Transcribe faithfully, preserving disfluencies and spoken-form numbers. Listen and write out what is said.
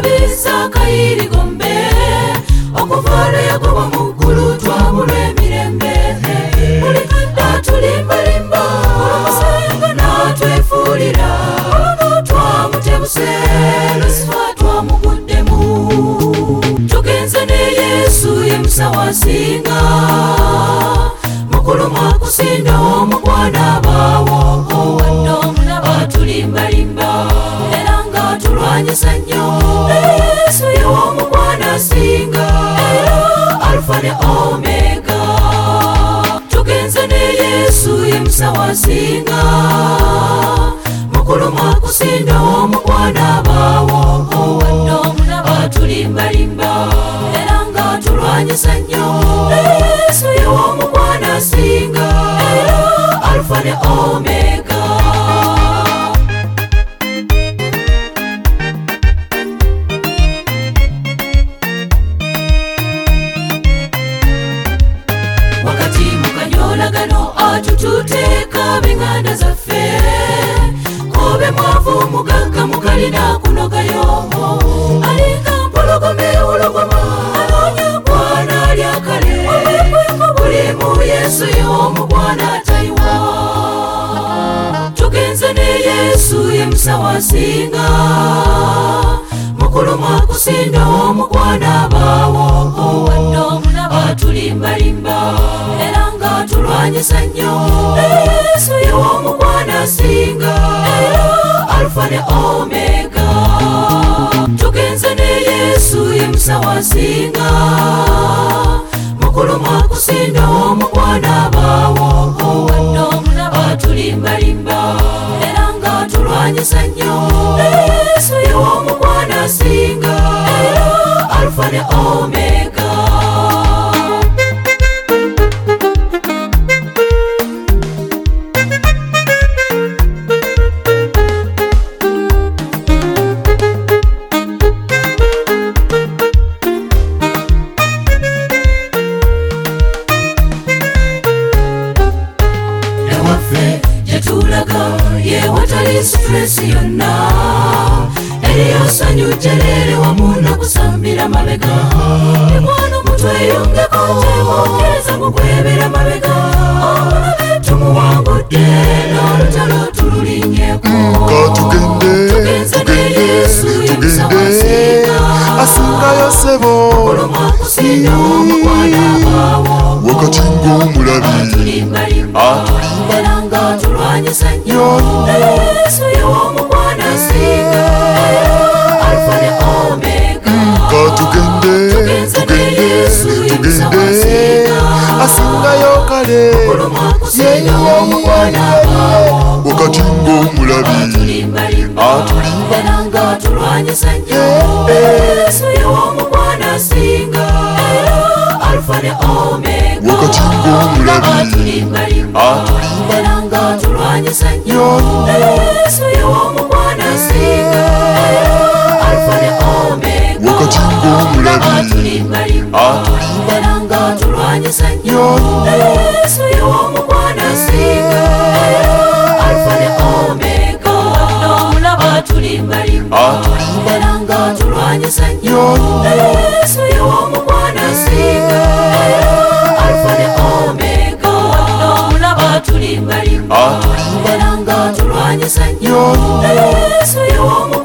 tuwuliriza kayirigombe okuvaala yagoba mu ggulu twabula emirembe buli kadde atulimbalimba olumusenga n'atwefuulira twamutebuse lusifa twamuguddemu tugenze ne Yesu ye musawo asinga mukulu mwakusinda omugwana baawo wadde omulaba atulimbalimba era nga tulwanyisa nnyo Yesu ye omugwana asinga era Alfa ne Omega tugenze ne Yesu ye musawo asinga mukulu mwakusinda omugwana baawo wadde omulaba atulimbalimba era nga tulwanyisa nnyo Yesu ye omugwana asinga era Alfa ne Omega wakati mukanyolagano atututeeka b'enganda zaffe kobe mwavu mugagga mukalina kunogayo alinga mpologome ologoma anoonya gwana alyakale buli mu Yesu y'omugwana tayiwa tugenze ne Yesu ye musawo asinga mukulu mwakusinda omugwana baawo wadde omulaba atulimbalimba era nga tulwanyisa nnyo Yesu ye omugwana asinga era Alfa ne Omega tugenze ne Yesu ye musawo asinga mukulu mwakusinda omugwana baawo wadde omulaba atulimbalimba era nga tulwanyisa nnyo Yesu ye omugwana asinga era Alfa ne Omega yewatali stress yonna eriyo sanyu jerere wamu n'okusambira mabega emwana omutwe yongeko temukkiriza mukwebera mabega omulabe tumuwangudde n'olutalo tululinnyeko tugende tugende tugende asingayo ssebo olumwakusinda omugwana baawo wakati ng'omulabi atulimba era nga tulwanyisa nnyo Yesu ye omugwana asinga Alfa ne Omega tugende tugende tugende asingayo kale olumwakusinda omugwana baawo wakati ng'omulabi atulimba era nga tulwanyisa nnyo Yesu ye omugwana asinga Alfa ne Omega wakati ng'omulabi atulimba era nga tulwanyisa nnyo Yesu ye omugwana asinga Alfa ne Omega wakati ng'omulabi atulimba era nga tulwanyisa nnyo Yesu ye omugwana asinga Alfa ne Omega omulaba atulimba era nga tulwanyisa nnyo Yesu ye omugwana asinga Alfa ne Omega omulaba atulimba era nga tulwanyisa nnyo Yesu ye